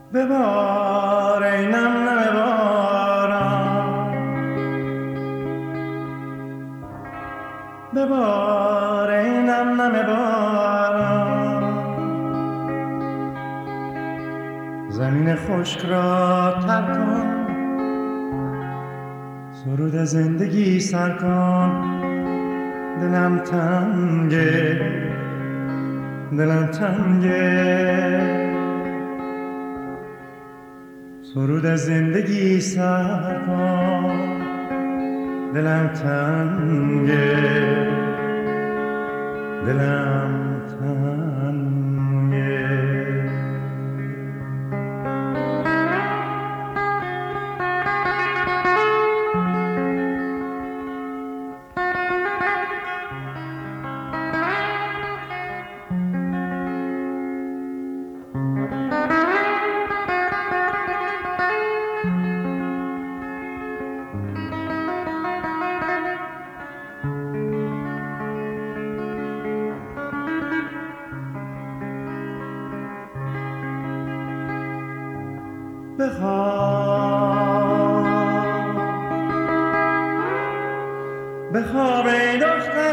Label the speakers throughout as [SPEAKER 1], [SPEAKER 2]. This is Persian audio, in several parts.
[SPEAKER 1] ببار ای نم نم باران، ببار ای نم نم باران، زمین خشک را تر کن، سرود زندگی سر کن. دلم تنگه، دلم تنگه، سرود زندگی سر کن. دلم تنگه، دلم تنگه. بخواب ای دختر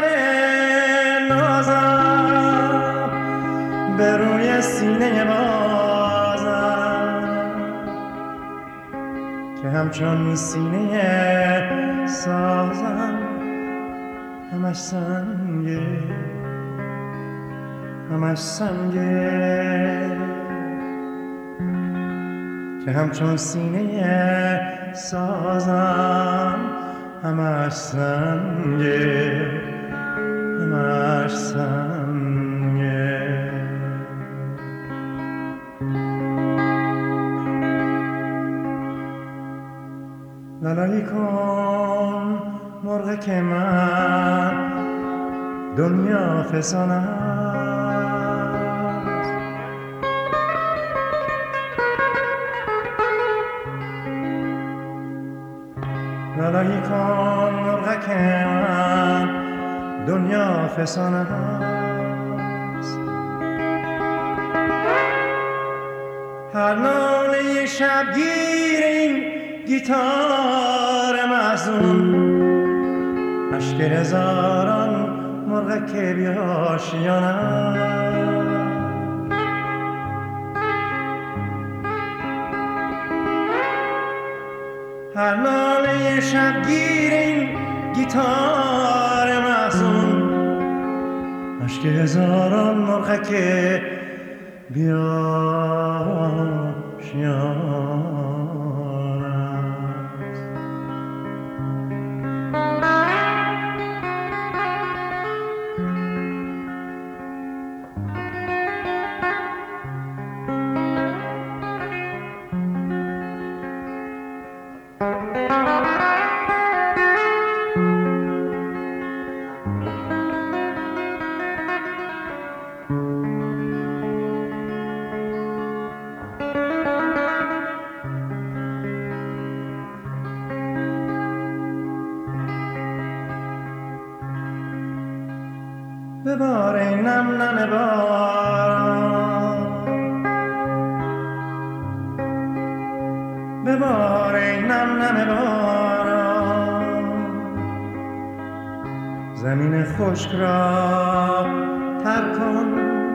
[SPEAKER 1] نازم، به روی سینه بازم، که همچون سینه سازم. همش سنگه، همش سنگه، که همچون سینه سازم. همش سنگه، همش سنگه. لالایی کن مرغ که من دنیا فسان است. لالایی کن مرغ که من دنیا فسان است. هر ناله شبگیر این گیتار محزون، اشک هزاران مرغ که بیاشیانم. هر ناله شبگیر این گیتار محزون، اشک هزاران مرغ که بیاشیانم. ببار ای نم نم باران، ببار ای نم نم باران، زمین خشک را تر کن،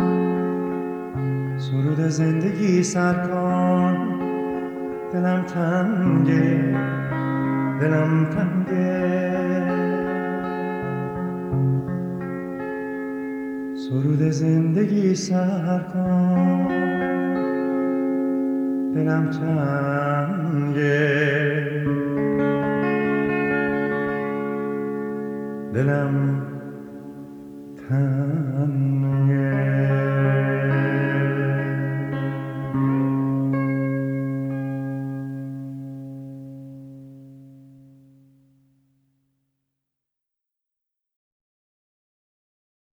[SPEAKER 1] سرود زندگی سر کن. دلم تنگه، دلم تنگه، سرود زندگی سر کن. دلم تنگه، دلم تنگه.